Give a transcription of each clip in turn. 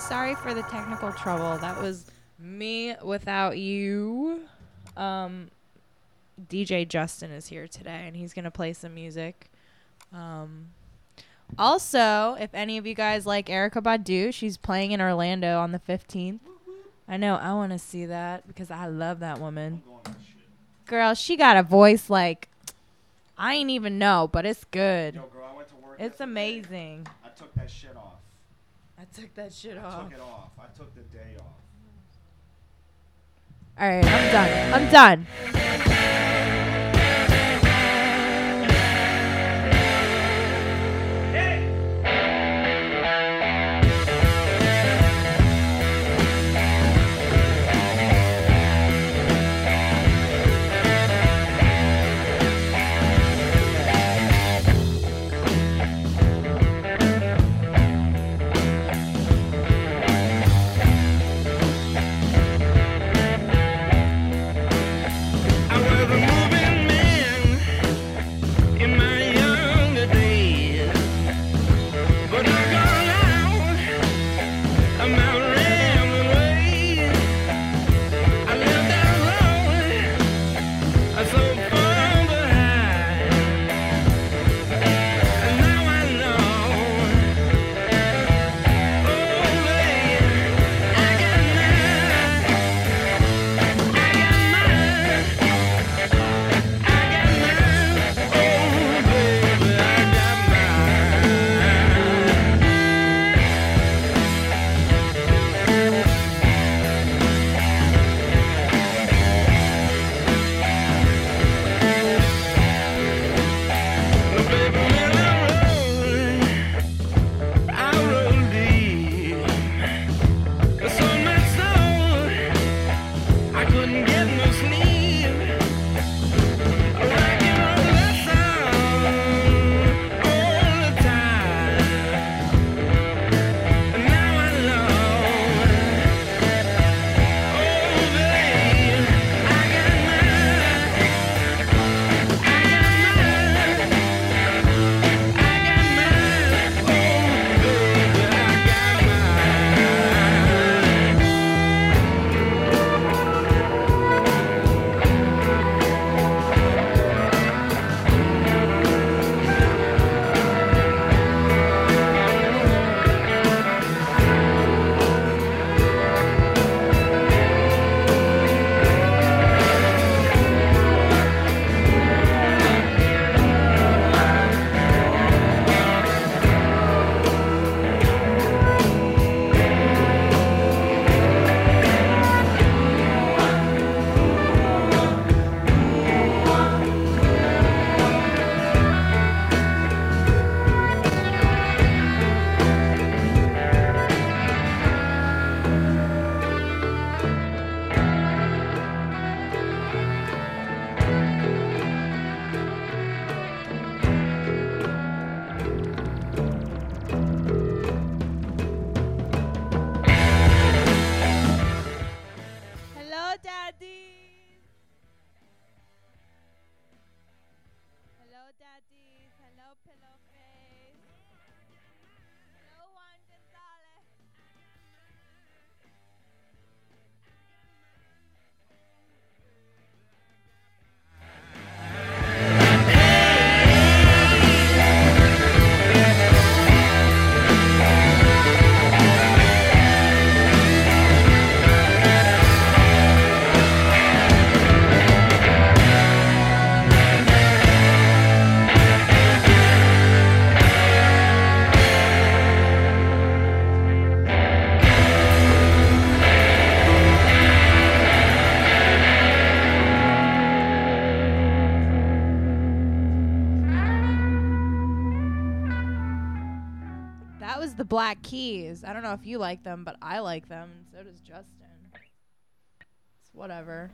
sorry for the technical trouble. That was me without you. DJ Justin is here today, and he's going to play some music. Also, if any of you guys like Erykah Badu, she's playing in Orlando on the 15th. I know, I want to see that because I love that woman. Girl, she got a voice like, I ain't even know, but it's good. Yo, girl, I went to work It's yesterday. amazing. I took that shit off. I took that shit I off. took it off. I took the day off. All right, I'm done. The Black Keys. I don't know if you like them, but I like them, and so does Justin. It's whatever.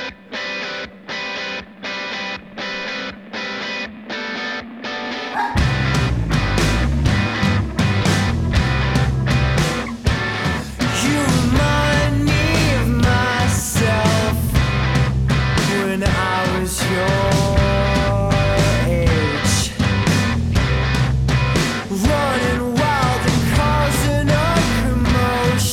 You remind me of myself when I was your age, running wild and causing a commotion.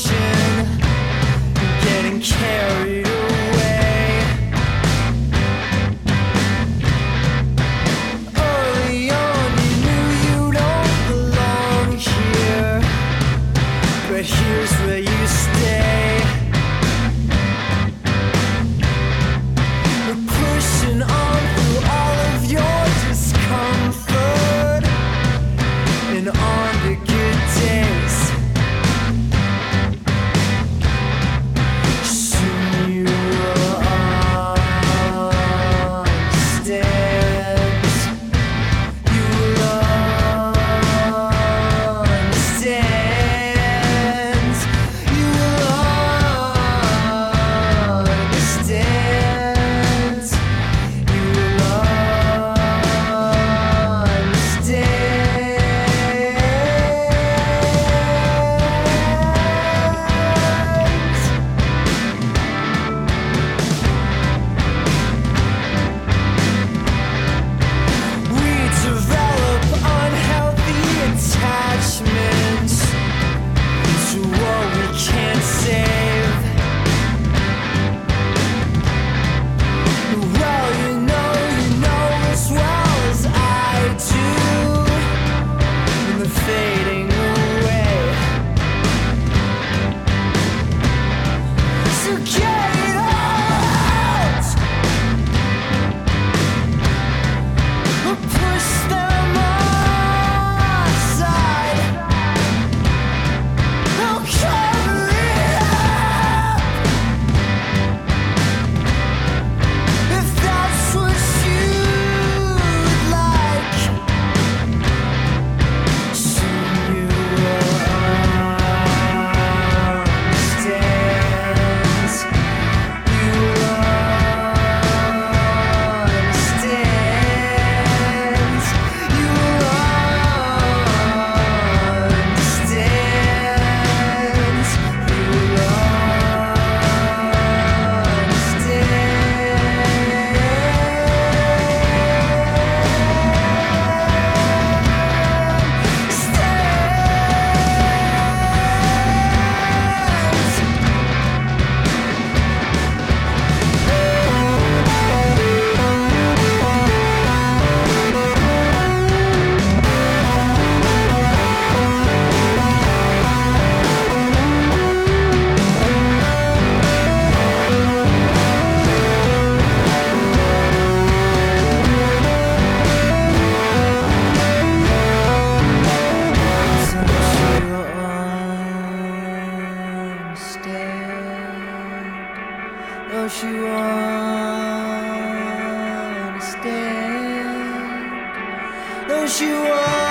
Don't you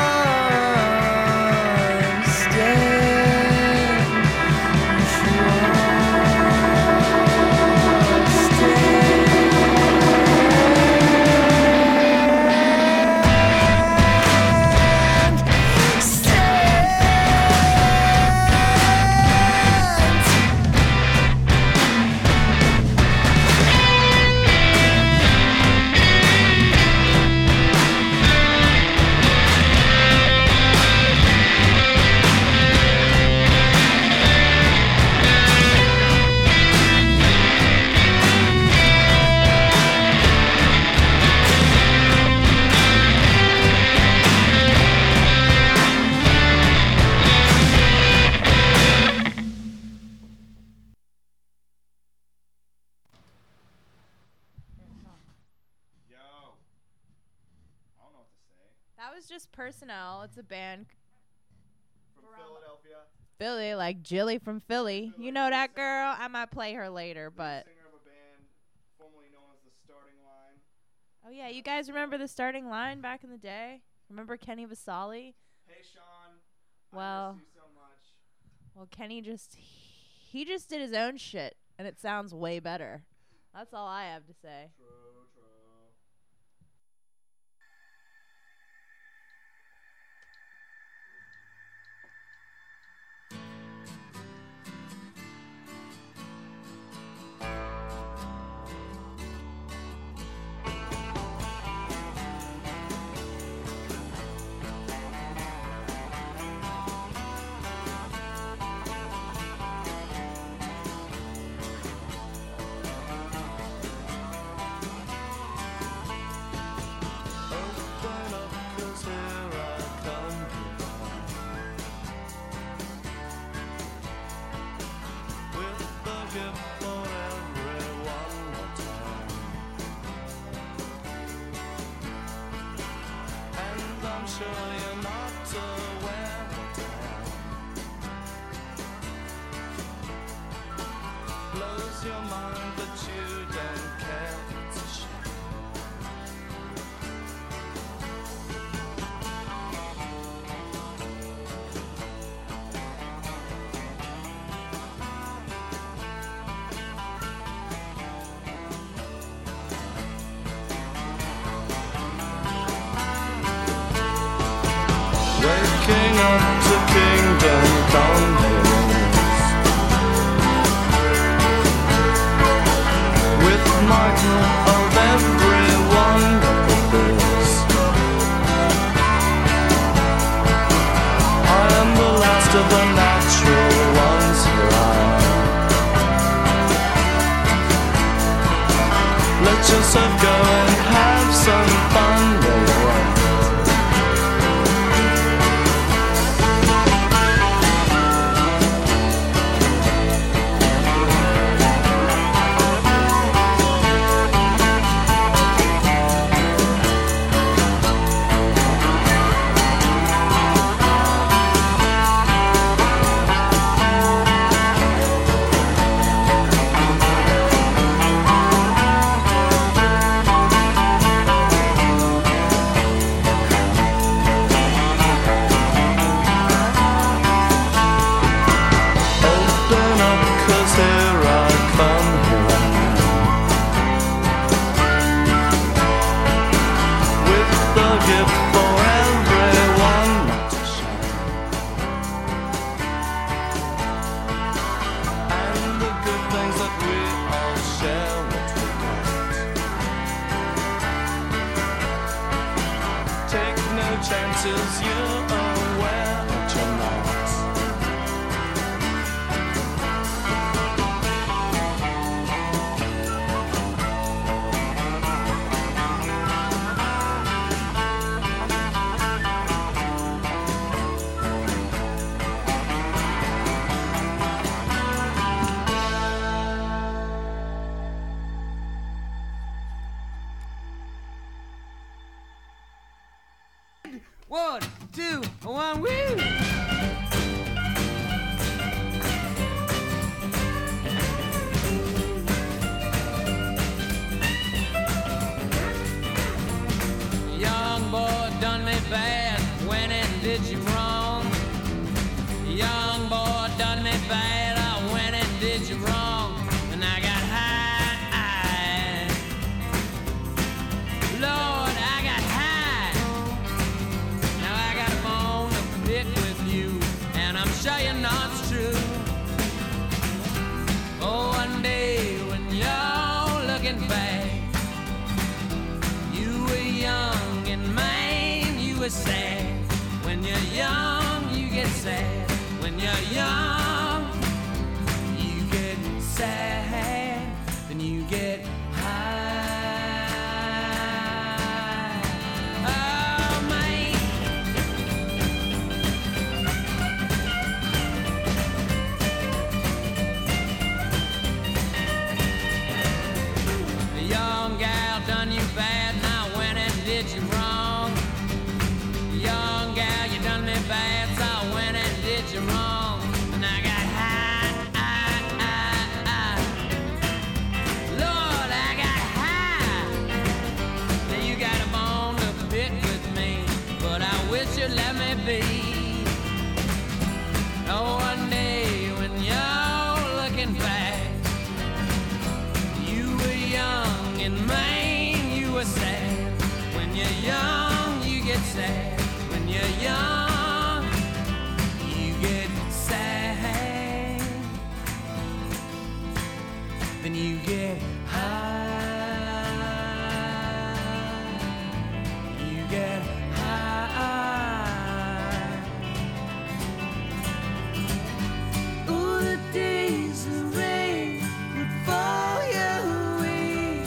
understand? Don't you Yo. I don't know what to say. That was just Personnel. It's a band. From Philadelphia. Philly, like Jilly from Philly. You know that girl? I might play her later, but. Singer of a band formerly known as the Starting Line. Oh, yeah. You guys remember the Starting Line back in the day? Remember Kenny Vasali? Hey, Sean. Well- I miss you so much. Well, Kenny he just did his own shit, and it sounds way better. That's all I have to say. True, true. open up, 'cause here I come. With the gift for everyone more time. And I'm sure you're not aware what I am. Blows your mind, but you don't care. It's a shame. Waking up to kingdom come hills with Michael of everyone that is. I am the last of the natural ones here. Let yourself go and have some fun with it. Open up, 'cause here I come, here I am. With the gift for everyone not to shine. And the good things that we all share what we got. Take no chances, you're aware that you're not. One, two, one, woo! Young boy done me bad. did you wrong. Young boy done me bad, I went and did you wrong. And I got high. Lord, I got high. Now I got a bone to pick with you, and I'm sure you know it's true. Oh, one day when you're looking back, you were young and man, you were sad. When you're young, you get sad. When you're young, you get sad. Then you get high. Oh, man. A young gal done you bad, and I went and did you wrong. Young gal, you done me bad, so I went and did you wrong. And I got high. Lord, I got high. Now you got a bone to pick with me, but I wish you'd let me be. Oh, one day when you're looking back, you were young and man, you were sad. When you're young, you get sad. When you're young, you get sad. Then you get high. You get high. Ooh, the days of rain would fall your way.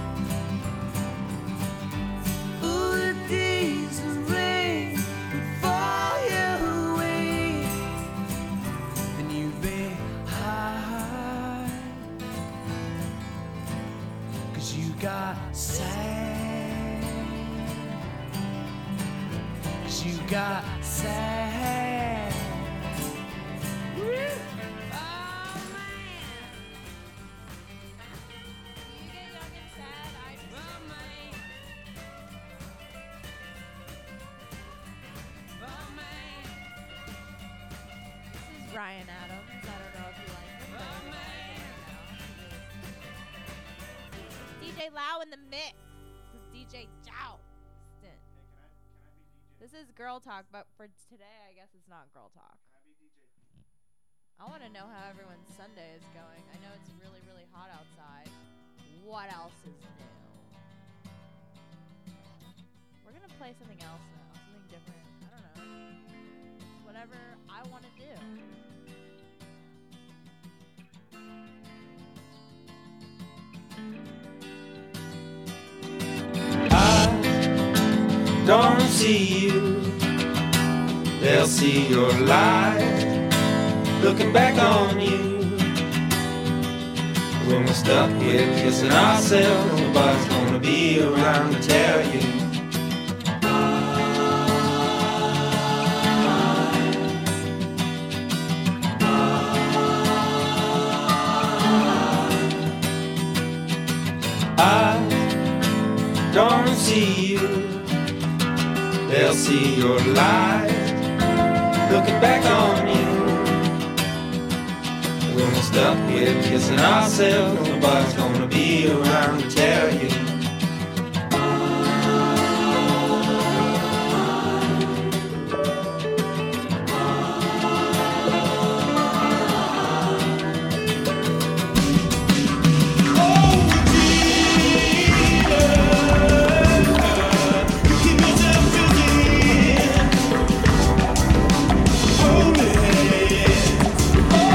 Ooh, the days of rain would fall your way. Then you'd be high, 'cause you got sad. 'Cause you got sad. Woo! Oh, man. You get young and sad. I just Oh, man. Oh, man. This is Ryan Adams. I don't know if you like him. but Oh, you're man. DJ Lau in the mix. This is DJ Joustin. Hey, can I be DJ? This is Girl Talk, but for today, I guess it's not Girl Talk. Can I be DJ? I want to know how everyone's Sunday is going. I know it's really, really hot outside. What else is new? We're going to play something else now. Something different. I don't know. It's whatever I want to do. I don't see you. They'll see your light looking back on you. When we're stuck here kissing ourselves, nobody's gonna be around to tell you. I don't see you. They'll see your light looking back on you. When we're stuck here kissing ourselves, nobody's gonna be around to tell you.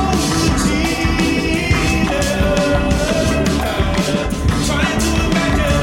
Trying to imagine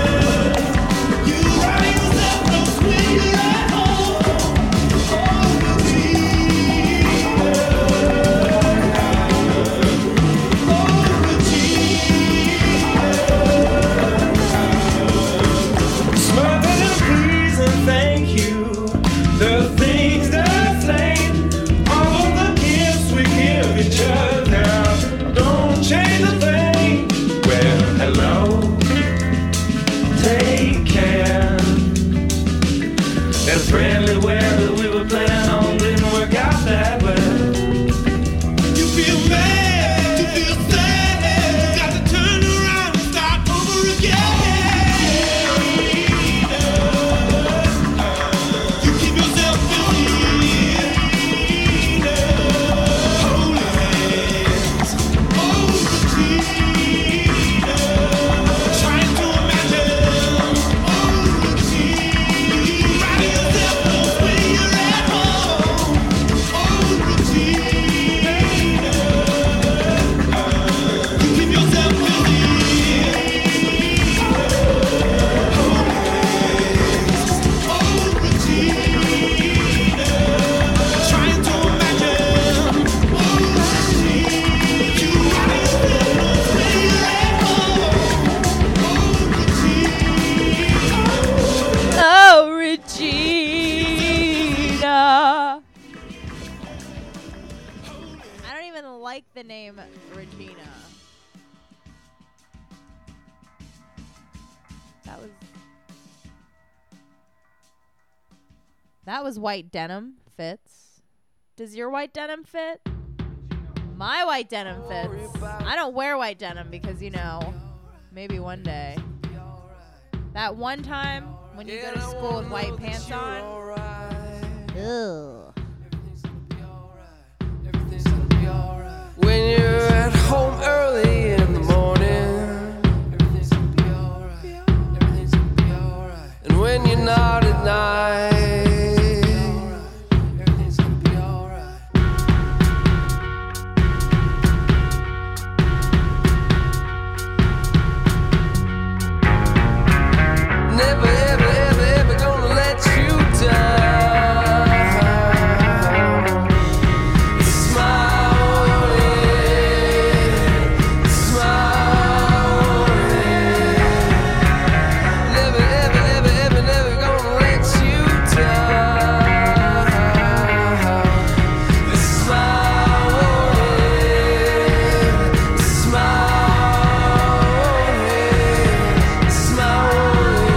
like the name Regina. That was white denim fits. Does your white denim fit? My white denim fits. I don't wear white denim because, you know, maybe one day. That one time when you go to school with white pants on. Ugh. When you're at home early in the morning, and when you're not at night. Never, ever, ever, ever gonna let you down. Smile, smile. Never, ever, ever, ever, never gonna let you down. Smile, smile, smile.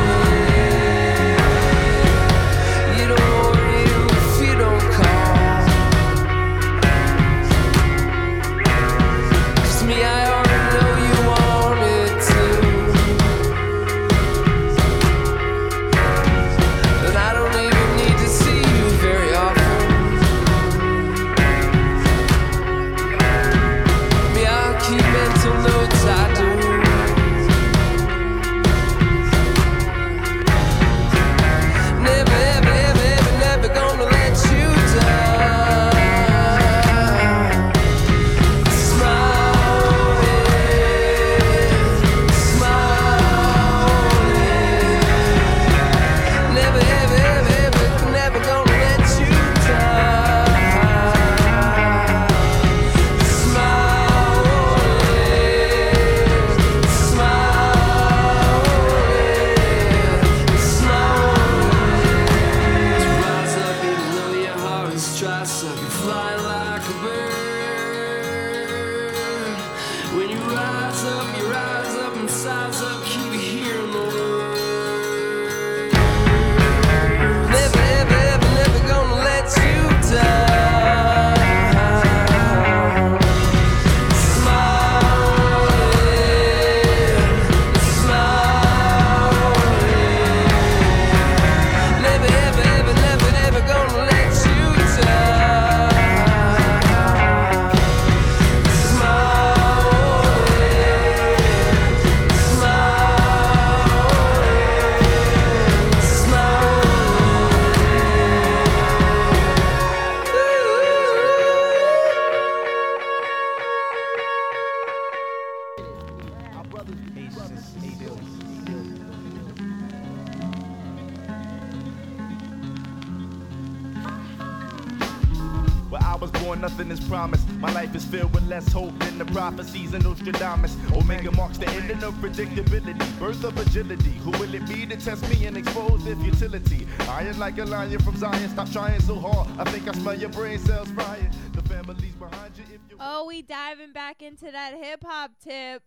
Nothing is promised. My life is filled with less hope than the prophecies of Nostradamus. Omega marks the ending of predictability, birth of agility. Who will it be to test me and expose their futility? Iron like a lion from Zion. Stop trying so hard. I think I smell your brain cells frying. The family's behind you. If you we diving back into that hip hop tip.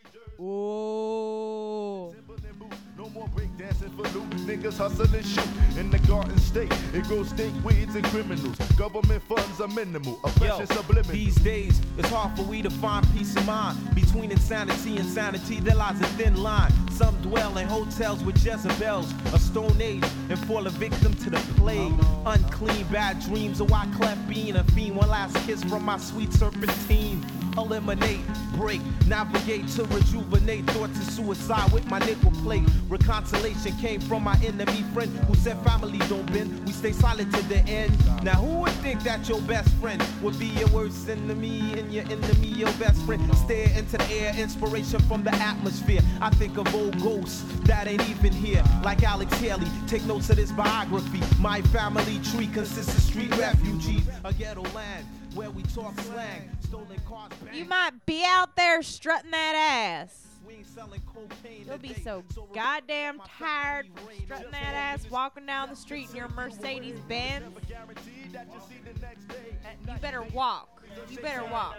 Ooh. No more break dancing for loot. Niggas hustle and shoot in the Garden State. It grows stink weeds and criminals. Government funds are minimal. Oppression subliminal. These days, it's hard for we to find peace of mind. Between insanity and sanity, there lies a thin line. Some dwell in hotels with Jezebels, a stone age, and fall a victim to the plague. Unclean, bad dreams, a white cleft being a fiend. One last kiss from my sweet serpentine. Eliminate, break, navigate to rejuvenate. Thoughts of suicide with my nickel plate. Reconciliation came from my enemy friend who said family don't bend. We stay solid to the end. Now who would think that your best friend would be your worst enemy and your enemy your best friend? Stare into the air, inspiration from the atmosphere. I think of old ghosts that ain't even here. Like Alex Haley, take notes of this biography. My family tree consists of street refugees. A ghetto land where we talk slang. Stolen cars. You might be out there strutting that ass. mean selling cocaine. You'll be so goddamn tired from strutting that ass walking down the street in your Mercedes Benz. You better walk. You better walk.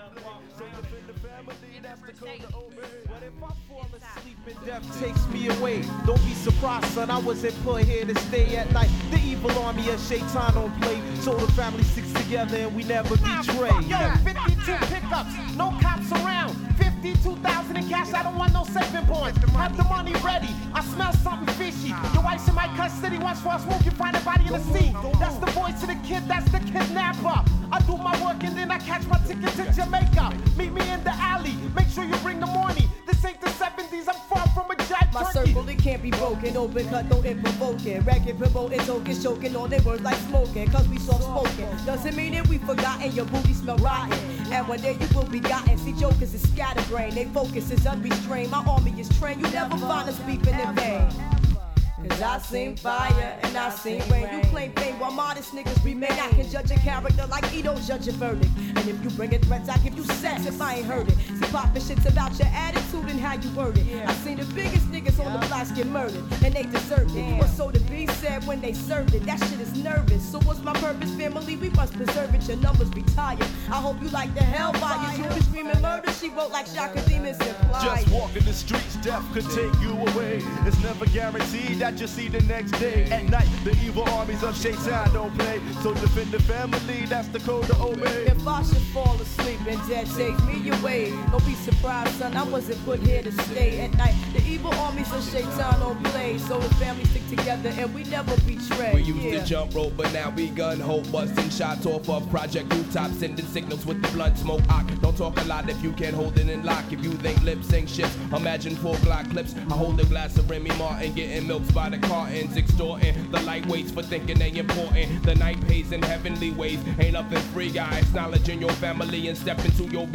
Death takes me away. Don't be surprised, son. I wasn't put here to stay at night. The evil army of Shaitan don't play. So the family sticks together and we never betray. Yo, 52 pickups, no cops around. 52,000 in cash. I don't want no saving points. Have the money ready. I smell something fishy. Your wife's in my custody. Once for a smoke, you find a body in the sea. That's the voice of the kid. That's the kidnapper. I do my work and then I catch my ticket to Jamaica. Meet me in the alley. Make sure you bring the money. This ain't the 70s. I'm far from a giant My turkey. circle, it can't be broken. Open cut, no it provoking. Racket, promoting, token, choking. All they words like smoking. Cause we soft spoken. Doesn't mean that we forgotten. Your booty smell rotten. And one day you will be gotten. See, jokers is scatterbrained. They focus is unrestrained. My army is trained. You never find us beeping in vain. Cause I seen fire and I seen rain. You claim fame while modest niggas remain. I can judge a character like Edo judge a verdict. And if you bring it threats, I give you sex if I ain't heard it. See, poppin' shit's about your attitude and how you word it. I seen the biggest niggas on the blocks get murdered, and they deserved it. Or so the B said when they served it. That shit is nervous. So what's my purpose, family? We must preserve it. Your numbers retired. I hope you like the hellfire. You be screaming murder. She wrote like Shaka Demons and Fly. Just walking the streets, death could take you away. It's never guaranteed that you'll see the next day. At night, the evil armies of Shaitan don't play. So defend the family, that's the code to obey. If I should fall asleep and death take me away, don't be surprised, son, I wasn't put here to stay. At night, the evil armies of Shaitan don't play. So the family stick together and we never betray. We used to jump rope, but now we gun hope. Busting shots off of project rooftops, sending signals with the blood smoke. Don't talk a lot if you can't hold it in lock. If you think lip sync shifts, imagine 4 Glock clips. I hold a glass of Remy Martin, getting milks by the cartons, extorting the lightweights for thinking they important. The night pays in heavenly ways, ain't nothing free, guys. Acknowledging your family and step into your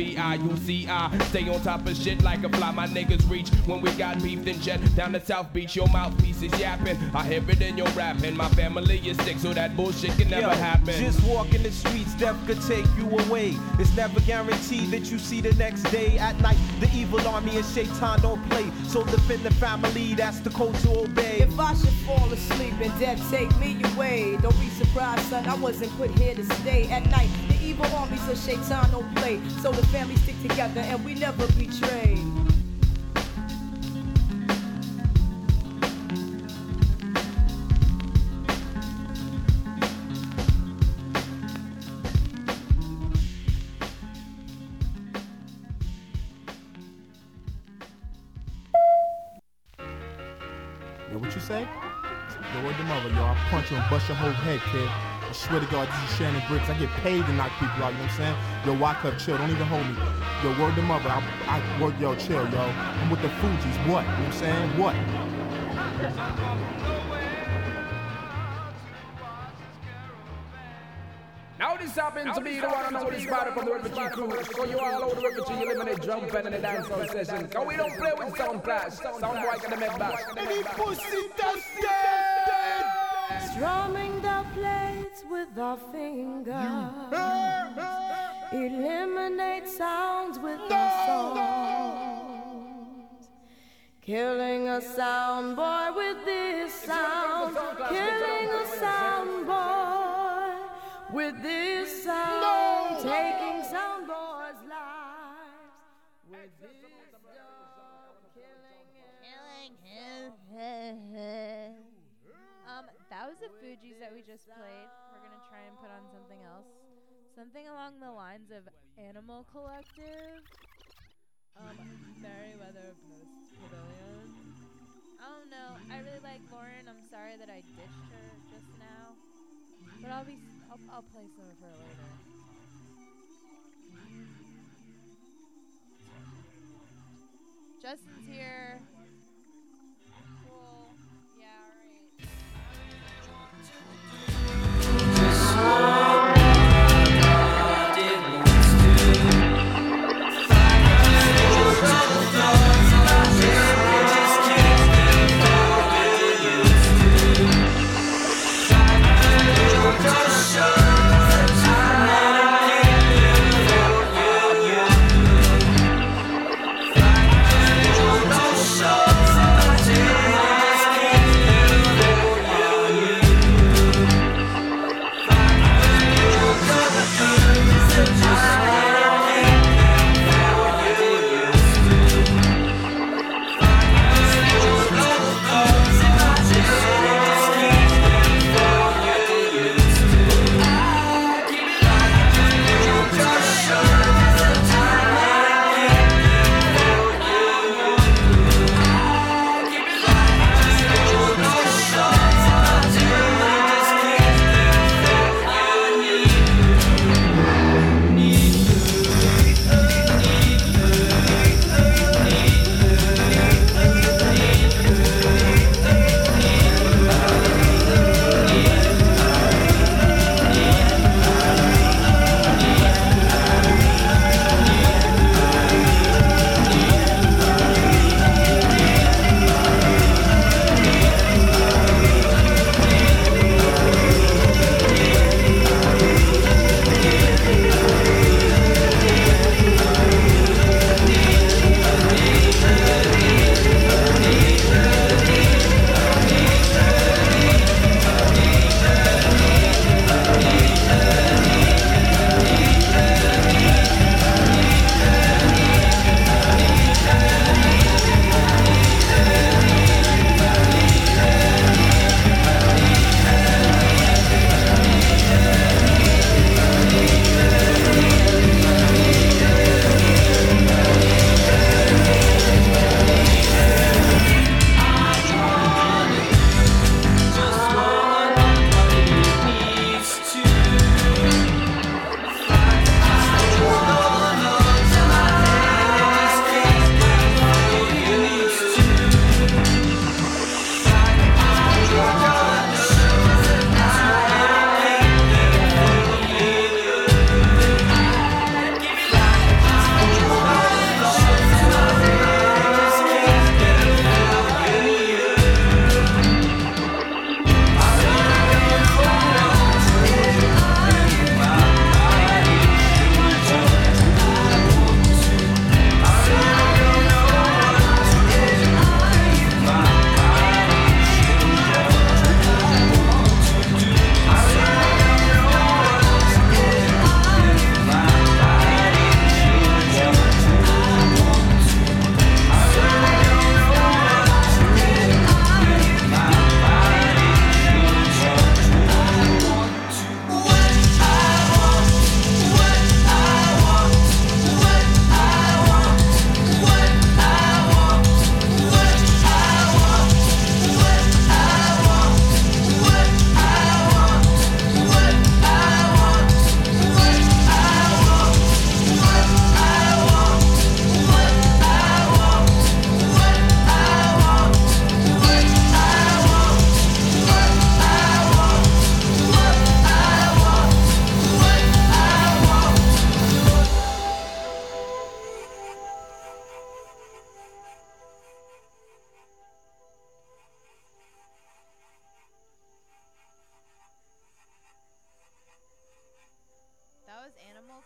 BIUCI. Stay on top of shit like a fly. My niggas reach when we got beef, then jet down to South Beach. Your mouthpiece is yapping. I hear it in your rapping. My family is sick, so that bullshit can never happen. Just walking the streets, death could take you away. It's never guaranteed that you see the next day. At night, the evil army and Shaitan don't play. So defend the family, that's the code to obey. If I should fall asleep and death take me away, don't be surprised, son, I wasn't put here to stay. At night, the evil armies of Shaitan don't play. So the family stick together and we never betray. Yo, what you say? Yo, word the mother, yo. I'll punch you and bust your whole head, kid. I swear to God, this is Shannon Briggs. I get paid to knock people out, you know what I'm saying? Yo, walk up, chill. Don't even hold me. Yo, word the mother. I work, yo, chill, yo. I'm with the Fugees. What? You know what I'm saying? What? Now this happens to be the one and only spider from the refugee crew. So you all over the refugee eliminate drum pen in the dancehall session. Cause we don't play with sound clash. Sound boy can make back. Any pussy dusted. Strumming the plates with our fingers. Eliminate sounds with our songs. Killing a sound boy with this sound. Killing a sound boy with this sound. Taking sound boys' lives with this dog. Killing him. That was the Fugees that we just played. We're gonna try and put on something else. Something along the lines of Animal Collective. Merriweather Pavilion. I don't know. I really like Lauren. I'm sorry that I ditched her just now. But I'll play some of her later. Justin's here. Cool. Yeah, alright. Just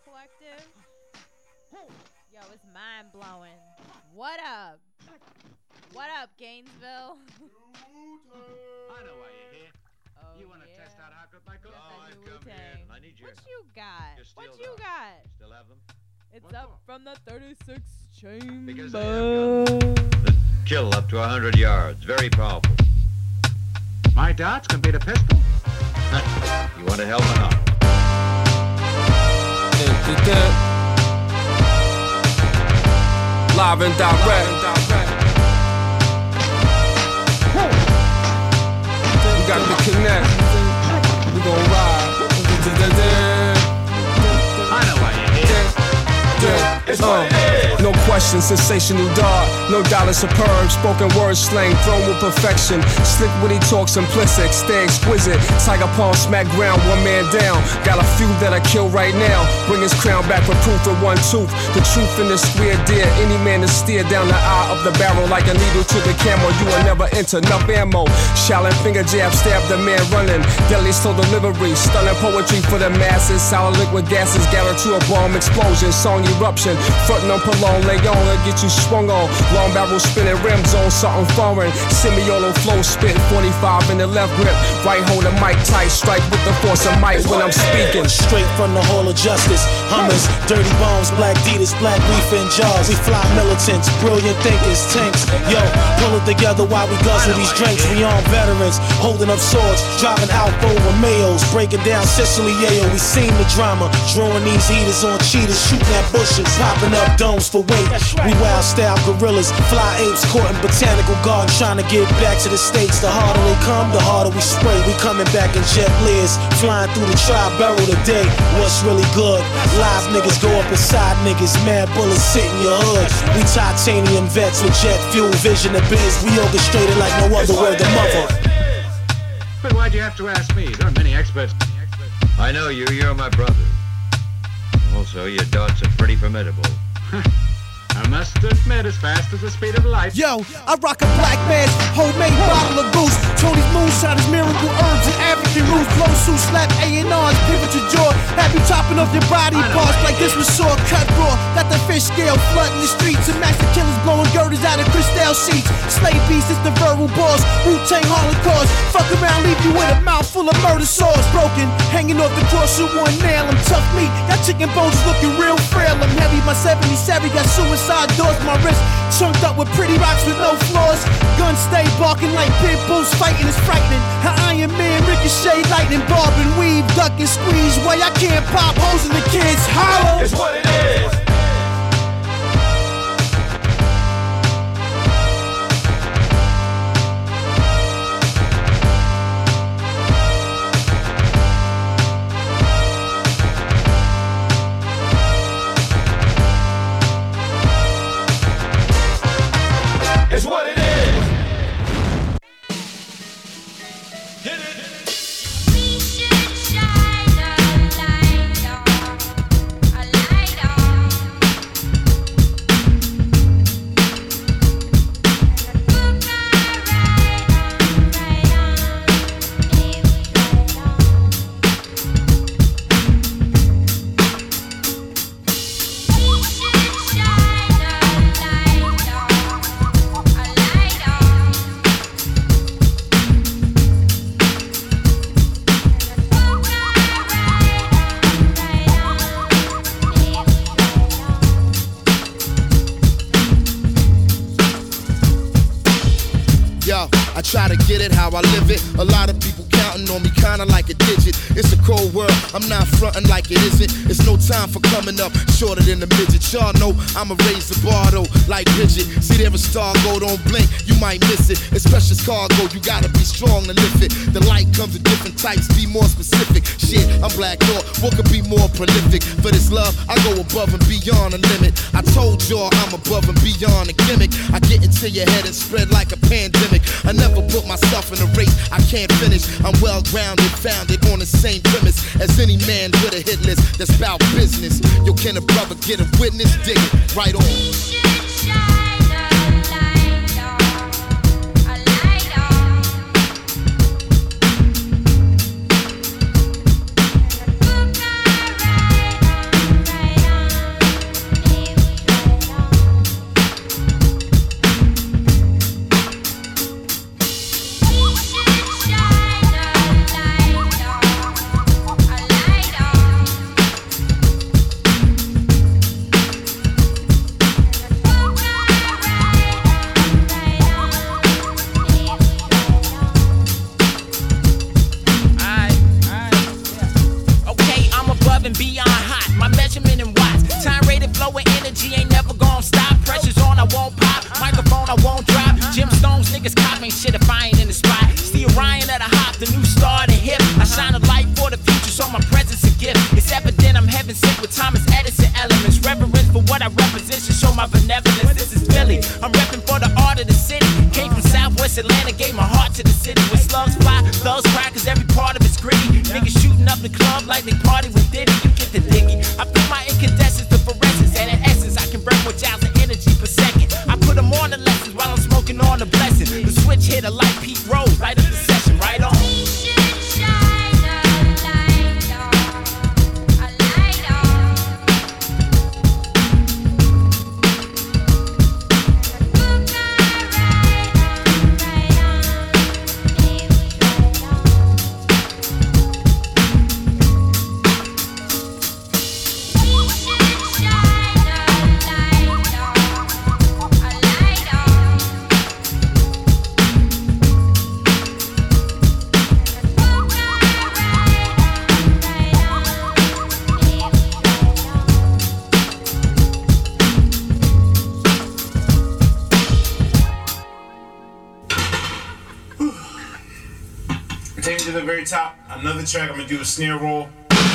Collective. Yo, it's mind blowing. What up? What up, Gainesville? I know why you're here. Oh, You want to test out how good my cooks I are? do Wu-Tang. I need your What you got? Your What steel you dog. got? Still have them? It's up from the 36 chamber. Because I have guns that kill up to 100 yards. Very powerful. My darts can beat a pistol. You want to help or not? Live and direct. We got to connect. We gon' ride. I know why you're here. No question, sensational dog. No dollar superb, spoken word slang, thrown with perfection. Slick witty talk, simplistic, stay exquisite. Tiger Palm smack ground, one man down. Got a few that I kill right now. Bring his crown back for proof with one tooth. The truth in the square deer. Any man to steer down the eye of the barrel like a needle to the camel. You will never enter enough ammo. Shallon finger jab, stab the man running. Deadly slow delivery, stunning poetry for the masses. Solid liquid gases gather to a bomb explosion. Song eruption, frontin' on Palone, lay on and get you swung on. Long barrel spinning rims on something foreign. Semiolo flow spit, 45 in the left grip. Right hold the mic tight, strike with the force of might when I'm speaking. Straight from the Hall of Justice, Hummers, dirty bombs, black Adidas, black reef in jars. We fly militants, brilliant thinkers, tanks. Yo, pull it together while we guzzle these drinks. We armed veterans, holding up swords, driving out over Mayos, breaking down Sicily, yayo. We seen the drama, drawing these heaters on cheaters, shooting at bushes, popping up domes for weight. We wild style gorillas, fly apes caught in botanical gardens, trying to get back to the States. The harder they come, the harder we spray. We coming back in jet layers, flying through the tri-barrel today. What's really good? Live niggas go up inside niggas, mad bullets hit in your hood. We titanium vets with jet fuel, vision and biz. We orchestrated like no other word than mother. But why'd you have to ask me? There are many experts. I know you. You're my brother. Also, your darts are pretty formidable. I must admit, as fast as the speed of light. Yo, I rock a black mask, homemade bottle of goose. Tony's moonshine is miracle herbs and African roots. Blow suit, slap A&R's, pivot your jaw. Have you chopping off your body parts like this was saw cut raw. Got the fish scale flooding the streets and master killers blowing girders out of crystal sheets. Slave beast is the verbal boss. Wu-Tang Holocaust. Fuck around, leave you with a mouth full of murder sauce. Broken, hanging off the cross with one nail. I'm tough meat. Got chicken bones looking real frail. I'm heavy, my 77 got suicide doors. My wrist chunked up with pretty rocks with no flaws. Guns stay barking like pit bulls. Fighting is frightening. How Iron Man ricochet, lightning, barb and weave, duck and squeeze. Why I can't pop hoes in the kids holler. It's what it is. It's what it is. Hit it. We should shine a light on. Book Yo, I try to get it how I live it. A lot of people counting on me kinda like a digit. It's a cold world, I'm not frontin' like it isn't. It's no time for coming up shorter than the midget. Y'all know I'ma raise the bar though, like Bridget. See there a star go, don't blink, you might miss it. It's precious cargo, you gotta be strong to lift it. The light comes in different types, be more specific. Shit, I'm Black Thought, what could be more prolific? For this love, I go above and beyond the limit. I told y'all I'm above and beyond a gimmick. I get into your head and spread like a pandemic. I never put myself in a race I can't finish. I'm well grounded, founded on the same premise as any man with a hit list that's about business. Yo, can a brother get a witness? Dig it, right on. with club like they party with Diddy. You get the diggy. I feel my incandescence, the fluorescence, and in essence, I can burn more joules of energy per second. I put them on the lessons while I'm smoking on the blessing. The switch hit a light, Pete Rose, light up the session, right on. Take it to the very top. Another track, I'm gonna do a snare roll.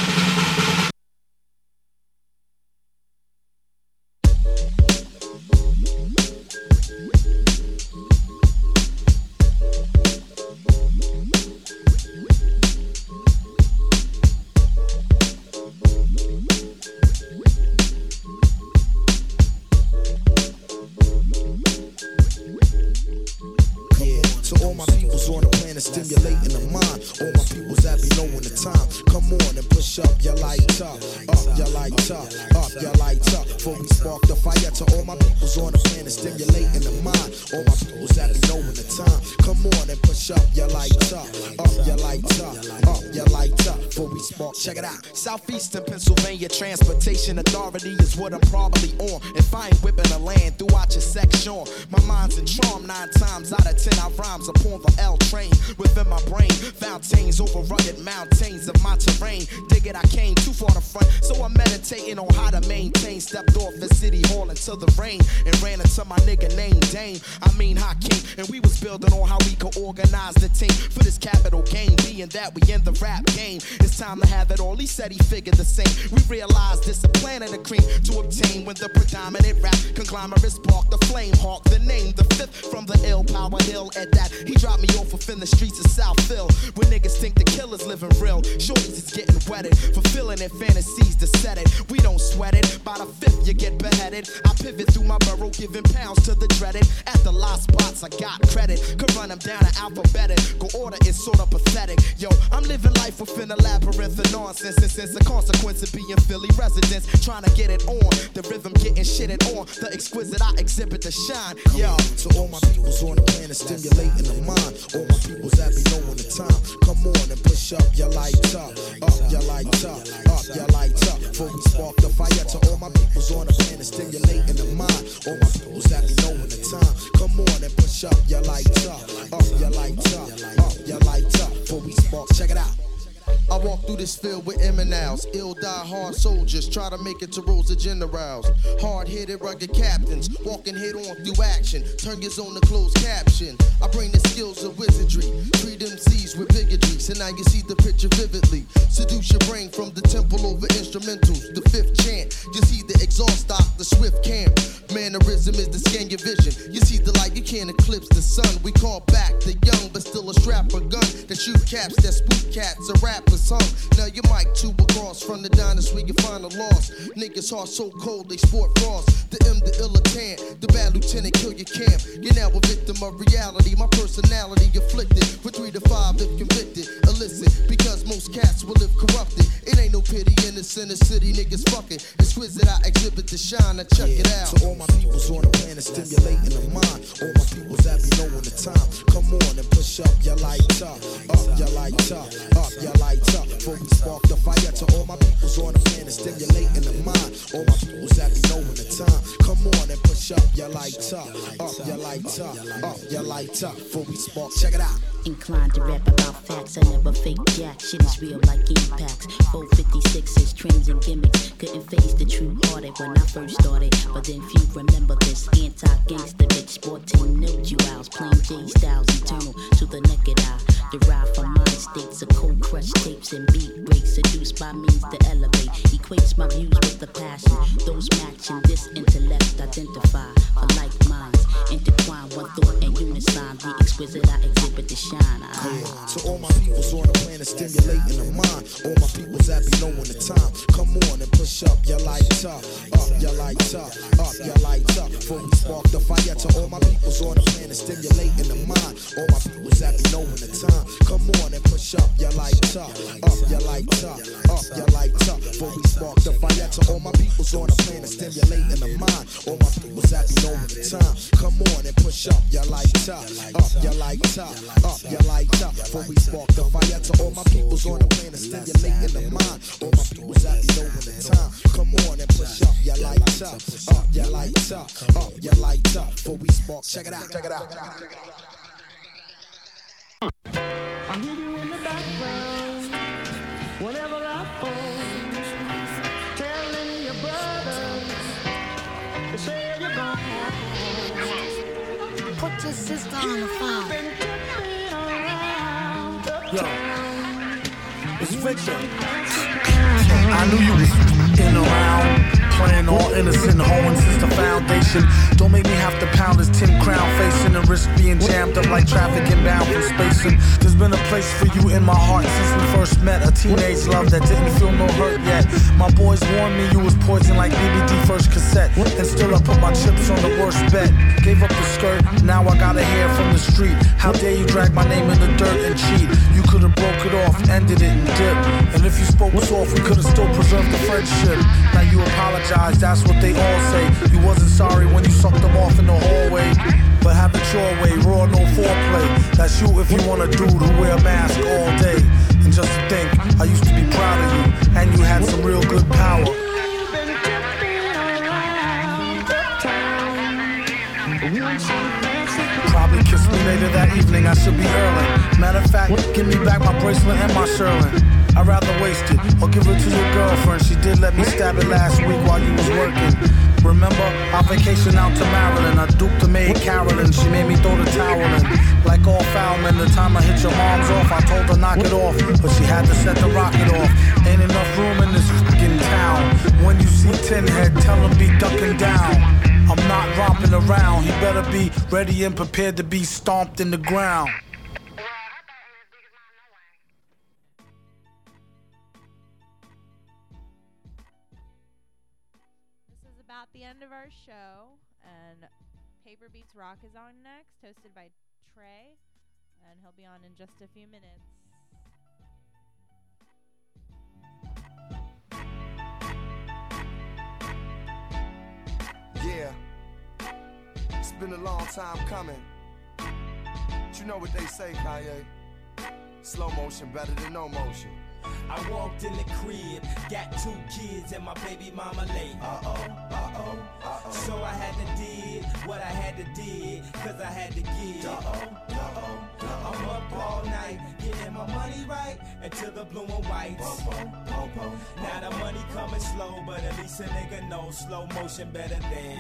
Stimulating the mind. All my peoples that be knowing the time. Come on and push up your light up. Up your light up. Up your light up. Before we spark the fire to all my peoples on the planet. Stimulating the mind. All my peoples that be knowing the time. Come on and push up your light up. Up your light up. Up your light up. Before we spark. Check it out. Southeastern Pennsylvania Transportation Authority is what I'm probably on. If I ain't whipping the land throughout your section, my mind's in charm 9 times out of 10. I rhymes upon the L train. Within my brain, fountains over rugged mountains of my terrain. Dig it, I came too far to front, so I'm meditating on how to maintain. Stepped off the city hall into the rain and ran into my nigga named Dame. I mean Hakeem, and we was building on how we could organize the team for this capital game. Being that we in the rap game, it's time to have it all. He said he figured the same. We realized this a plan of the cream to obtain when the predominant rap conglomerate sparked the flame. Hawk the name, the fifth from the ill Power Hill. At that, he dropped me off within the streets of Southfield, where niggas think the killer's living real. Shorties is getting wetted, fulfilling their fantasies to set it. We don't sweat it, by the fifth you get beheaded. I pivot through my borough, giving pounds to the dreaded. At the lost spots I got credit, could run them down in alphabetical order, it's sorta pathetic. Yo, I'm living life within a labyrinth of nonsense, and since the consequence of being Philly residents, trying to get it on, the rhythm getting shitted on, the exquisite I exhibit to shine. Yo, to all my peoples on the planet, stimulating the mind. All my peoples that be knowing the time. Come on and push up your light up. Up your light up. Up your light up. Before we spark the fire to all my peoples on the planet, stimulating the mind. All my peoples that be knowing the time. Come on and push up your light up. Up your light up. Up your light up. Before we spark. Check it out. I walk through this field with M&Ls, ill die-hard soldiers, try to make it to rows of generals. Hard-headed, rugged captains, walking head-on through action, turn your zone to closed caption. I bring the skills of wizardry, treat MCs with bigotry, so now you see the picture vividly. Seduce your brain from the temple over instrumentals, the fifth chant. You see the exhaust stock, the swift camp. Mannerism is to scan your vision. You see the light, you can't eclipse the sun. We call back the young, but still a strapper gun that shoot caps, that spook cats, a rapper's hung. Now your mic tube across from the diners where you find a loss. Niggas heart so cold they sport frost. The M, the illitant, the bad lieutenant kill your camp. You're now a victim of reality. My personality afflicted for 3 to 5 if convicted. Illicit because most cats will live corrupted. It ain't no pity in the center city, niggas fucking. Exquisite, I exhibit the shine. Now check it out. So all my peoples on the planet stimulating the mind. All my peoples that be knowing the time. Come on and push up your light up. Up your light up. Up your light up. Before we spark the fire to all my peoples on the planet stimulating the mind. All my peoples that be knowing the time. Come on and push up your light up. Up your light up. Up your light up. Before we spark. Check it out. Inclined to rap about facts, I never fake jack. Shit is real like impacts. 456s, trends and gimmicks. Couldn't face the true hearted when I first started. But then few remember this anti-gangster bitch. Sporting no jewels, plain J styles, eternal to the naked eye. Derived from mind states of cold crush tapes and beat breaks. Seduced by means to elevate. Equates my views with the passion. Those matching this intellect identify for like minds. Intertwine one thought and unison. The exquisite I exhibit the shine. To all my peoples on the planet stimulating the mind. All my peoples that be knowing the time. Come on and push up your lights up. Up your lights up. Up your lights up. Before we spark the fire. To all my peoples on the planet stimulating the mind. All my peoples that be knowing the time. Come on and push up your lights up. Up your lights up. Up your lights up. Before we spark the fire. To all my peoples on the planet stimulating the mind. All my peoples that be knowing the time. Come on and push up your lights up. Up your lights up. Up your lights up. Before we spark the fire. To all my peoples on the planet stimulating the mind. All my peoples that be knowing the time. Come on and push up your lights up. Up your lights up. Up your lights up. Before we spark. Check it out. Check it out. I hear you in the background whenever I phone, telling your brothers to say you're gone. Put your sister on the phone. Yo, it's Victor. I knew you was in around. Playing all innocent, hoeing since the foundation. Don't make me have to pound this 10 crown facing and risk being jammed up like traffic inbound from spacing. There's been a place for you in my heart since we first met. A teenage love that didn't feel no hurt yet. My boys warned me you was poison like BBD first cassette. And still I put my chips on the worst bet. Gave up the skirt, now I got a hair from the street. How dare you drag my name in the dirt and cheat? You could've broke it off, ended it and dipped. And if you spoke soft, we could've still preserved the friendship. Now you apologize, that's what they all say. You wasn't sorry when you sucked them off in the hallway. But have it your way, raw, no foreplay. That's you if you want a dude who wear a mask all day. And just to think, I used to be proud of you, and you had some real good power. Probably kiss me later that evening, I should be early. Matter of fact, give me back my bracelet and my Sherlin. I'd rather waste it, or give it to your girlfriend. She did let me stab it last week while you was working. Remember, our vacation out to Maryland. I duped the maid Carolyn, she made me throw the towel in. Like all foul men, the time I hit your mom's off, I told her knock it off, but she had to set the rocket off. Ain't enough room in this fucking town. When you see Tin Head, tell him be ducking down. I'm not romping around, he better be ready and prepared to be stomped in the ground. This is about the end of our show, and Paper Beats Rock is on next, hosted by Trey, and he'll be on in just a few minutes. Yeah, it's been a long time coming. But you know what they say, Kanye? Slow motion better than no motion. I walked in the crib, got 2 kids and my baby mama late. So I had to did what I had to did, cause I had to give. I'm up all night, getting my money right until the blue and whites. Now the money coming slow, but at least a nigga know slow motion better than.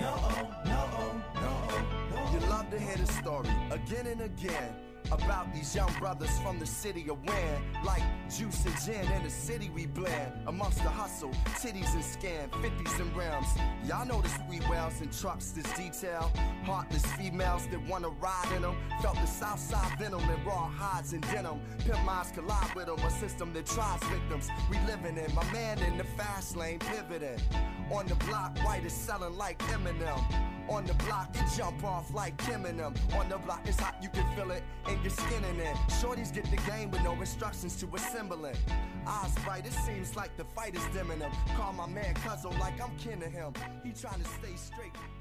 You love to hear the story again and again about these young brothers from the city of Wynn. Like juice and gin in the city we blend. Amongst the hustle, titties and scan, 50s and rims. Y'all know the sweet wells and trucks this detail. Heartless females that wanna ride in them. Felt the south side venom and raw hides and denim. Pimp minds collide with them, a system that tries victims. We living in, my man in the fast lane pivoting. On the block, white is selling like Eminem. On the block, you jump off like Eminem. On the block, it's hot, you can feel it in your skin in it. Shorties get the game with no instructions to assemble it. Eyes bright, it seems like the fight is dimming them. Call my man Cuzzo like I'm kin to him. He trying to stay straight.